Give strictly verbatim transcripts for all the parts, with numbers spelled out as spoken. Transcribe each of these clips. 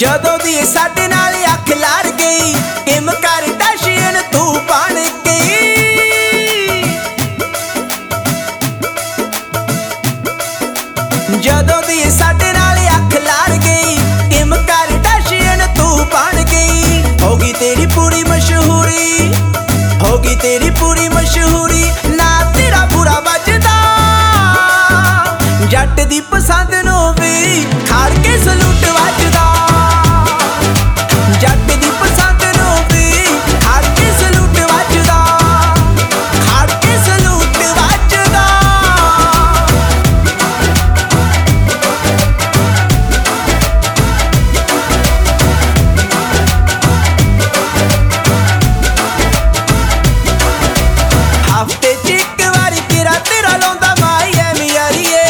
ਜਦੋਂ ਦੀ ਸਾਡੇ ਨਾਲ ਅੱਖ ਲਾਰ ਗਈ ਕਿਮ ਕਰਦਾਸ਼ੀਅਨ ਤੂੰ ਬਣ ਗਈ। ਜਦੋਂ ਦੀ ਸਾਡੇ ਨਾਲ ਅੱਖ ਲਾਰ ਗਈ ਕਿਮ ਕਰਦਾਸ਼ੀਅਨ ਤੂੰ ਬਣ ਗਈ। ਹੋ ਗਈ ਤੇਰੀ ਪੂਰੀ ਮਸ਼ਹੂਰੀ, ਹੋ ਗਈ ਤੇਰੀ ਪੂਰੀ ਮਸ਼ਹੂਰੀ, ਨਾ ਤੇਰਾ ਬੁਰਾ ਵੱਜਦਾ। ਜੱਟ ਦੀ ਪਸੰਦ ਨੂੰ ਵੀ ਖਾੜ ਕੇ ਸਲੂਟ ਵੱਜਦਾ। ਜੱਟ ਦੀ ਪਸੰਦ ਨੂੰ ਵੀ ਖਾੜ ਕੇ ਸਲੂਟ ਵੱਜਦਾ, ਖਾੜ ਕੇ ਸਲੂਟ ਵੱਜਦਾ। ਹਫ਼ਤੇ ਚ ਇੱਕ ਵਾਰੀ ਤੇਰਾ ਤੇਰਾ ਲਾਉਂਦਾ ਮਾਈ ਐ ਮਿਆਰੀਏ।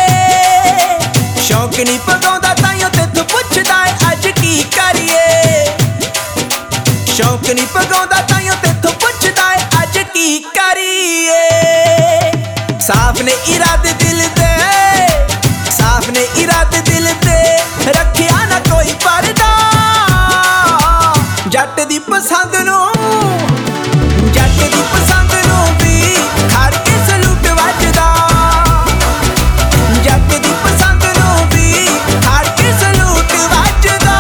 ਸ਼ੌਂਕ ਨੀ ਪਗਾਉਂਦਾ ਤਾਈਓ ਤੈਥੋਂ ਪੁੱਛਦਾ ਏ ਅੱਜ ਕੀ ਕਰੀਏ। ਸ਼ੌਂਕ ਨੀ ਪਗਾਉਂਦਾ ਤਾਈਓ ਤੈਥੋਂ ਪੁੱਛਦਾ ਏ ਅੱਜ ਕੀ ਕਰੀਏ। ਸਾਫ਼ ਨੇ ਇਰਾਦੇ ਦਿਲ ਦੇ, ਸਾਫ਼ ਨੇ ਇਰਾਦੇ ਦਿਲ ਤੇ, ਰੱਖਿਆ ਨਾ ਕੋਈ ਪਰਦਾ। ਜੱਟ ਦੀ ਪਸੰਦ ਨੂੰ, ਜੱਟ ਦੀ ਪਸੰਦ ਨੂੰ ਵੀ ਖਾੜ ਕੇ ਸਲੂਟ ਵੱਜਦਾ। ਜੱਟ ਦੀ ਪਸੰਦ ਨੂੰ ਵੀ ਖਾੜ ਕੇ ਸਲੂਟ ਵੱਜਦਾ।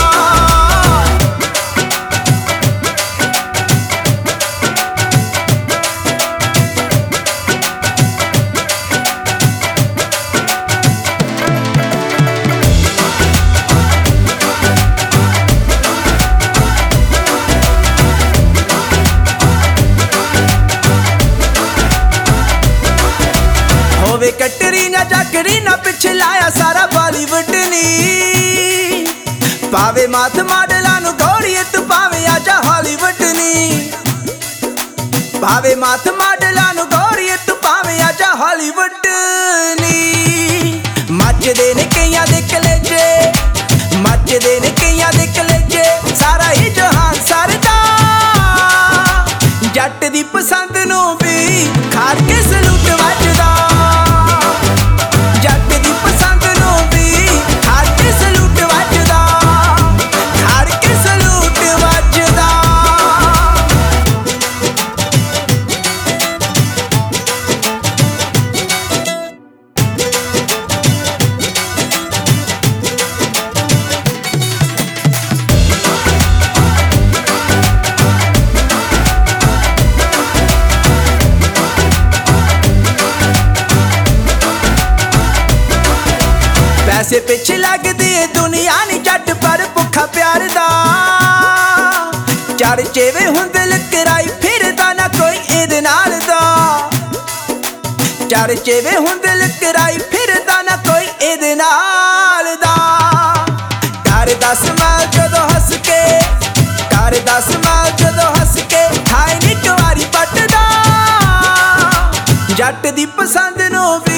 ਹੋਵੇ ਕਟਰੀਨਾ ਜਾਂ ਕਰੀਨਾ ਪਿੱਛੇ ਲਾਇਆ ਸਾਰਾ ਬਾਲੀਵੁੱਡ ਨੀ। ਪਾਵੇ ਮਾਥ ਮਾਡਲਾਂ ਨੂੰ ਗੋਰੀਏ ਤੂੰ ਪਾਵੇ ਆਜਾ ਹਾਲੀਵੁੱਡ ਨੀ। ਪਾਵੇ ਮਾਥ ਮਾਡਲਾਂ ਨੂੰ ਗੋਰੀਏ ਤੂੰ ਪਾਵੇ ਆਜਾ ਹਾਲੀਵੁੱਡ ਨੀ। ਮੱਚਦੇ ਨੇ ਕਈਆਂ ਦੇ ਕਲੇਜੇ, ਮੱਚਦੇ ਨੇ ਕਈਆਂ ਦੇ ਕਲੇਜੇ, ਸਾਰਾ ਹੀ ਜਹਾਨ ਸਰਦਾ। ਜੱਟ ਦੀ ਪਸੰਦ ਨੂੰ ਵੀ ਖਾੜ ਕੇ ਸਲੂਟ ਵੱਜਦਾ। ਜੱਟ ਦੀ ਪਸੰਦ ਨੂੰ ਵੀ ਖਾੜ ਕੇ ਸਲੂਟ ਵੱਜਦਾ, ਖਾੜ ਕੇ ਸਲੂਟ ਵੱਜਦਾ। ਪੈਸੇ ਪਿੱਛੇ ਲੱਗਦੀ ਏ ਦੁਨੀਆ ਨੀ ਜੱਟ ਪਰ ਭੁੱਖਾ ਪਿਆਰ ਦਾ। ਚਰਚੇ ਵੇ ਹੁੰਦੇ ਲਕਰਾਈ ਫਿਰਦਾ ਨਾ ਕੋਈ ਇਹਦੇ ਨਾਲ ਦਾ। ਚਰਚੇ ਵੇ ਹੁੰਦੇ ਲਕਰਾਈ ਫਿਰਦਾ ਨਾ ਕੋਈ ਇਹਦੇ ਨਾਲ ਦਾ। ਕਰਦਾ ਸਮਾਲ ਜਦੋਂ ਹੱਸ ਕੇ, ਕਰਦਾ ਸਮਾਲ ਜਦੋਂ ਹੱਸ ਕੇ, ਹਾਏ ਨੀ ਇੱਕ ਵਾਰੀ ਪੱਟਦਾ। ਜੱਟ ਦੀ ਪਸੰਦ ਨੂੰ ਵੀ